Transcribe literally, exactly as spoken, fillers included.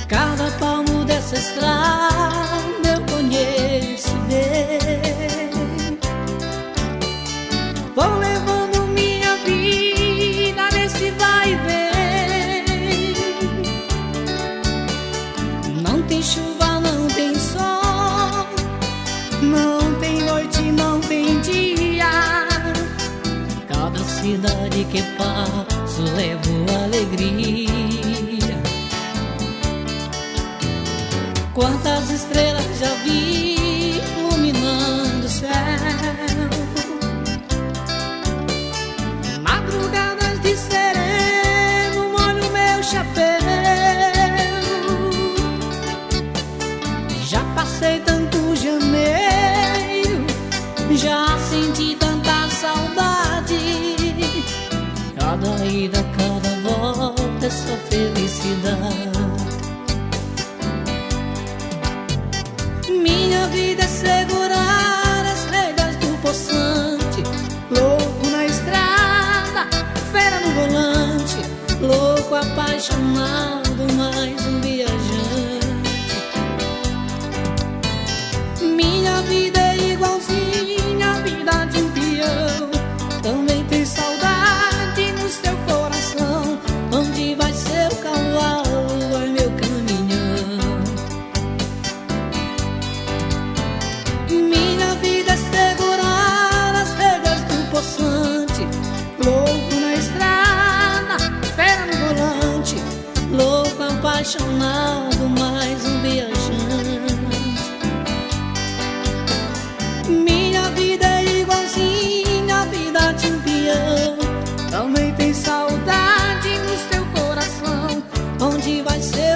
Cada palmo dessa estrada eu conheço bem. Vou levando minha vida nesse vai e vem. Não tem chuva, não tem sol, não tem noite, não tem dia. Cada cidade que passo levo alegria. Quantas estrelas já vi iluminando o céu, madrugadas de sereno molho meu chapéu. Já passei tanto janeiro, já senti tanta saudade. Cada ida, cada volta é só felicidade. Minha vida é segurar as rédeas do poçante, louco na estrada, fera no volante, louco apaixonado, mais um viajante. Minha vida é igualzinha à vida de um peão, também tem saudade no seu coração. Onde vai seu cavalo, vai meu caminhão. Minha vida é segurar as rédeas do poçante, louco na estrada, fera no volante, louco apaixonado, mais um viajante. Minha vida é igualzinha à vida de um peão, também tem saudade no seu coração. Onde vai ser